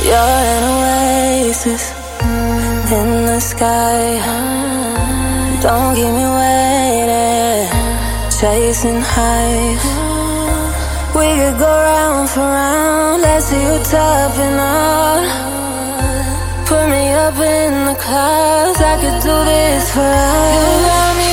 You're an oasis in the sky. Don't keep me waiting, chasing highs. We could go round for round, let's see who topping out. Put me up in the clouds, I could do this for hours. You got me